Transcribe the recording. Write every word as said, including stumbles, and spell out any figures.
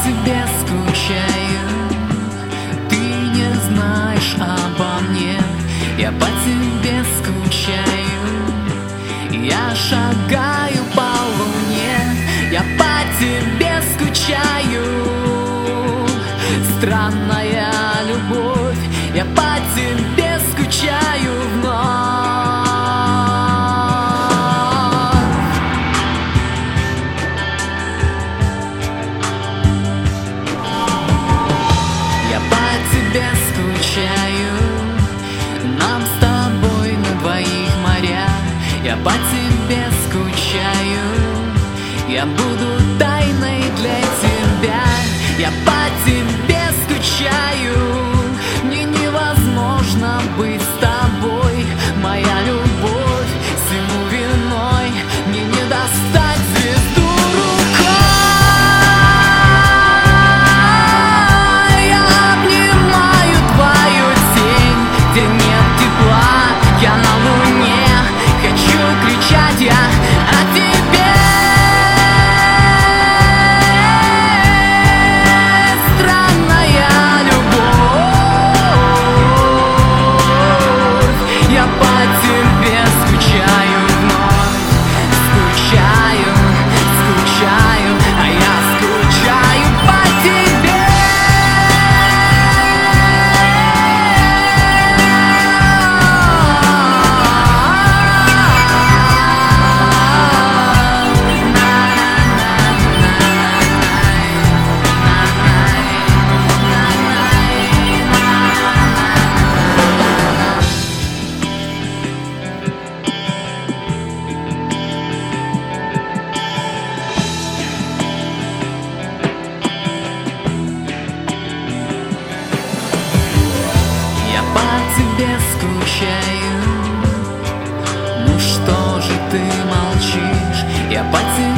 тебе скучаю, ты не знаешь обо мне. Я по тебе скучаю, я шагаю по луне. Я по тебе скучаю, странная любовь. Я по тебе скучаю вновь. Я по тебе скучаю, нам с тобой на двоих моря. Я по тебе скучаю, я буду тайной для тебя. Я по тебе скучаю, мне невозможно быть с тобой. Моя любовь всему виной, мне не достать звезду рукой. Я обнимаю твою тень, где нет тепла, я на луне. Хочу кричать я о тебе. Тебе скучаю, ну что же ты молчишь? Я по тебе